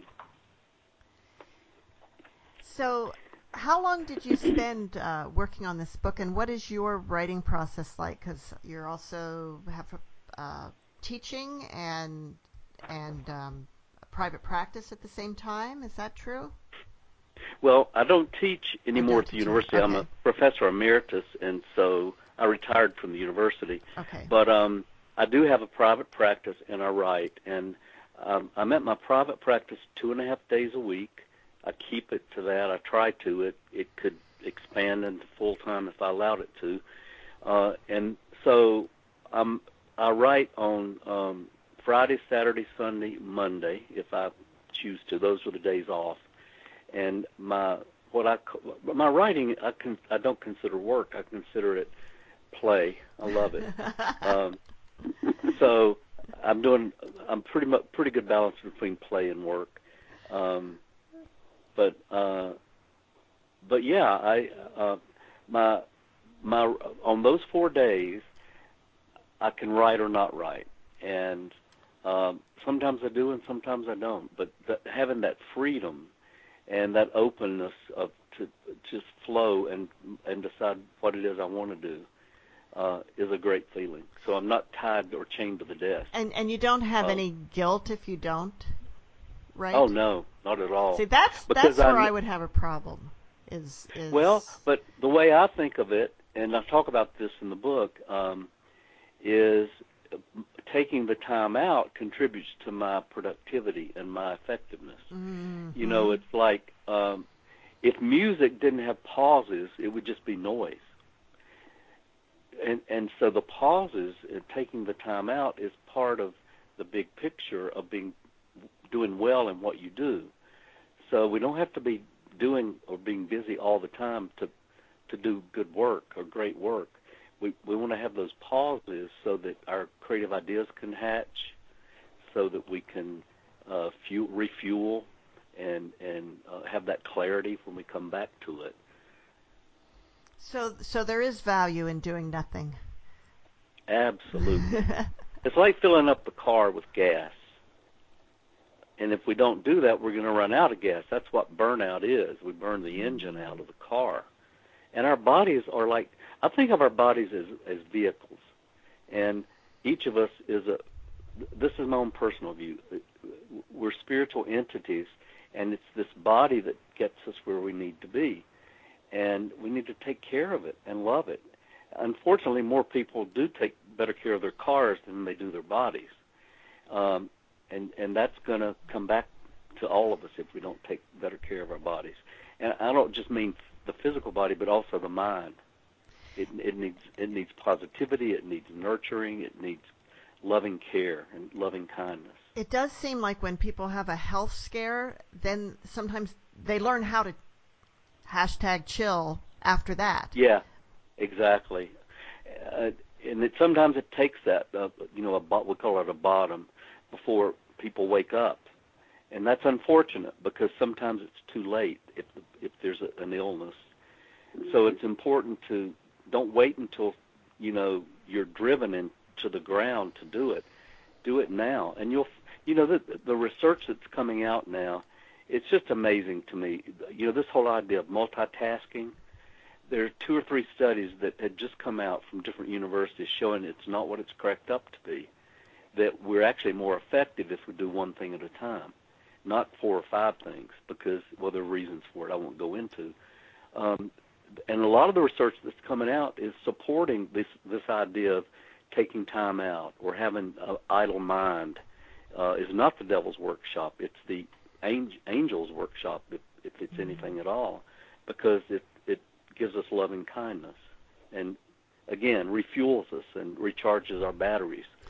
So, how long did you spend uh, working on this book, and what is your writing process like? Because you're also have uh, teaching and and um, a private practice at the same time. Is that true? Well, I don't teach anymore don't at the teach university. anymore. I'm Okay. a professor emeritus, and so I retired from the university. Okay. But um, I do have a private practice, and I write. And um, I'm at my private practice two and a half days a week. I keep it to that. I try to. It it could expand into full time if I allowed it to. Uh, and so um, I write on um, Friday, Saturday, Sunday, Monday, if I choose to. Those are the days off. And my what I my writing I can I don't consider work. I consider it play. I love it. um, so I'm doing I'm pretty much pretty good balance between play and work. Um, but uh, but yeah, I uh, my my on those four days I can write or not write, and um, sometimes I do and sometimes I don't. But the, having that freedom and that openness of to just flow and and decide what it is I want to do uh, is a great feeling. So I'm not tied or chained to the desk. And and you don't have Uh, any guilt if you don't, right? Oh no, not at all. See, that's Because that's where I'm, I would have a problem. Is is Well, but the way I think of it, and I talk about this in the book, um, is taking the time out contributes to my productivity and my effectiveness. Mm-hmm. You know, it's like um, if music didn't have pauses, it would just be noise. And and so the pauses and taking the time out is part of the big picture of being doing well in what you do. So we don't have to be doing or being busy all the time to to do good work or great work. We we want to have those pauses so that our creative ideas can hatch, so that we can uh, fuel, refuel and and uh, have that clarity when we come back to it. So so there is value in doing nothing. Absolutely. It's like filling up the car with gas. And if we don't do that, we're going to run out of gas. That's what burnout is. We burn the engine out of the car. And our bodies are like, I think of our bodies as, as vehicles. And each of us is a, this is my own personal view. We're spiritual entities, and it's this body that gets us where we need to be. And we need to take care of it and love it. Unfortunately, more people do take better care of their cars than they do their bodies. Um, and, and that's going to come back to all of us if we don't take better care of our bodies. And I don't just mean the physical body, but also the mind. It, it needs it needs positivity, it needs nurturing, it needs loving care and loving kindness. It does seem like when people have a health scare, then sometimes they learn how to hashtag chill after that. Yeah, exactly. Uh, and it, sometimes it takes that, uh, you know, a, we call it a bottom, before people wake up. And that's unfortunate because sometimes it's too late if if there's a, an illness. So it's important to don't wait until, you know, you're driven into the ground to do it. Do it now. And you'll, you know, the, the research that's coming out now, it's just amazing to me. You know, this whole idea of multitasking, there are two or three studies that had just come out from different universities showing it's not what it's cracked up to be, that we're actually more effective if we do one thing at a time, not four or five things, because, well, there are reasons for it I won't go into. Um, and a lot of the research that's coming out is supporting this this idea of taking time out or having an idle mind uh, is not the devil's workshop. It's the angel, angel's workshop, if, if it's anything at all, because it, it gives us loving kindness and, again, refuels us and recharges our batteries.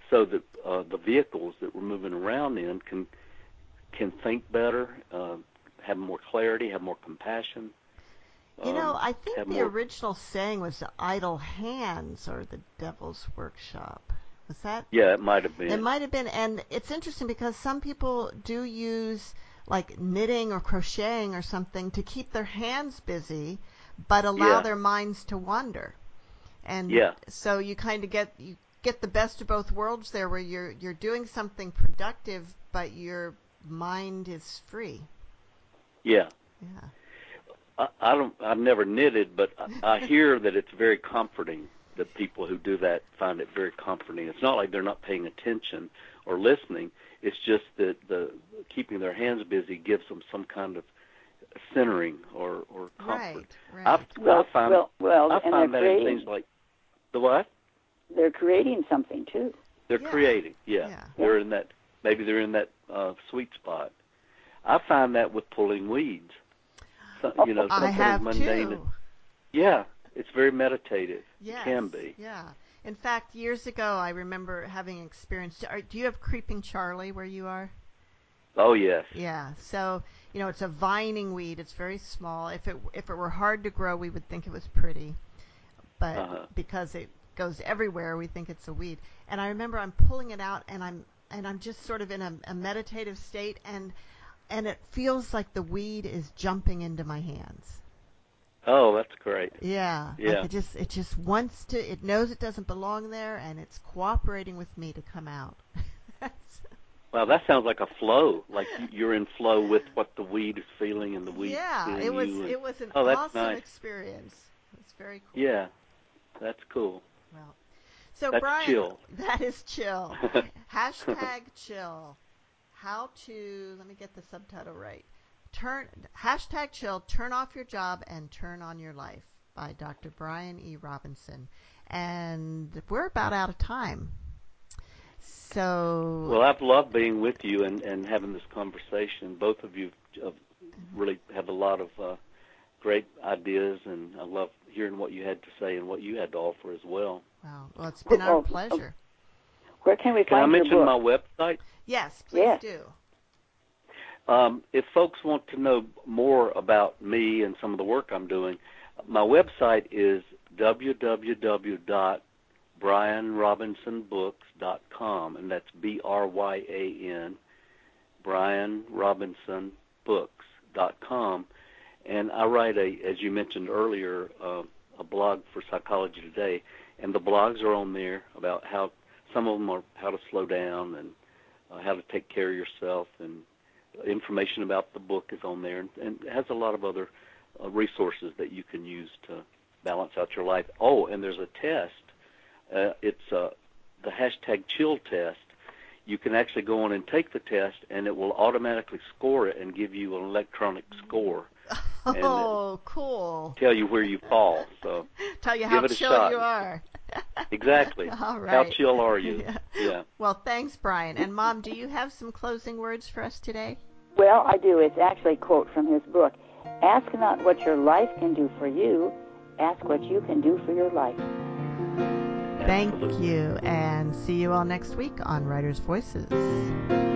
so that uh, the vehicles that we're moving around in can can think better, uh, have more clarity, have more compassion. You know, um, I think have the more. original saying was the idle hands are the devil's workshop. Was that? Yeah, it might have been. It might have been, and it's interesting because some people do use like knitting or crocheting or something to keep their hands busy, but allow Yeah. their minds to wander. And Yeah. so you kind of get you get the best of both worlds there, where you're you're doing something productive, but your mind is free. Yeah. Yeah. I, I don't. I've never knitted, but I, I hear that it's very comforting. That people who do that find it very comforting. It's not like they're not paying attention or listening. It's just that the keeping their hands busy gives them some kind of centering or, or comfort. Right. Right. I, Well, I find well, well, I and find they're that in creating. things like the what? They're creating something too. They're Yeah. creating. Yeah. Yeah. They're in that. Maybe they're in that uh, sweet spot. I find that with pulling weeds. So, you know, I something have as mundane. too. As, yeah, it's very meditative. Yes. It can be. Yeah. In fact, years ago, I remember having experienced. are- Do you have Creeping Charlie where you are? Oh yes. Yeah. So you know, it's a vining weed. It's very small. If it if it were hard to grow, we would think it was pretty, but Uh-huh. because it goes everywhere, we think it's a weed. And I remember I'm pulling it out, and I'm and I'm just sort of in a, a meditative state, and and it feels like the weed is jumping into my hands. Oh, that's great. Yeah, Yeah. like it just it just wants to. It knows it doesn't belong there, and it's cooperating with me to come out. Well, that sounds like a flow. Like you're in flow with what the weed is feeling, and the weed Yeah, feeling it was you. And, it was an oh, that's awesome nice. experience. It's very cool. Yeah, that's cool. Well, so That's Brian, chill. that is chill. Hashtag chill. How to let me get the subtitle right. Turn hashtag chill. Turn off your job and turn on your life by Doctor Brian E. Robinson. And we're about out of time. So Well, I've loved being with you and, and having this conversation. Both of you uh, really have a lot of uh, great ideas, and I love hearing what you had to say and what you had to offer as well. wow, well, it's been our Oh, pleasure. Where can we Can I find your mention book? my website? Yes, please Yes. do. Um, if folks want to know more about me and some of the work I'm doing, my website is w w w dot bryan robinson books dot com, and that's B R Y A N, bryan robinson books dot com. And I write, a, as you mentioned earlier, uh, a blog for Psychology Today, and the blogs are on there about how, some of them are how to slow down and uh, how to take care of yourself, and information about the book is on there, and, and it has a lot of other uh, resources that you can use to balance out your life. Oh, and there's a test. Uh, it's uh, the hashtag chill test. You can actually go on and take the test, and it will automatically score it and give you an electronic score. Oh, cool. Tell you where you fall. So Tell you give how it a chill shot. you are. Exactly. All right. How chill are you? Yeah. Yeah. Well, thanks, Brian. And Mom, do you have some closing words for us today? Well, I do. It's actually a quote from his book. Ask not what your life can do for you. Ask what you can do for your life. Thank Absolutely. you, and see you all next week on Writers' Voices.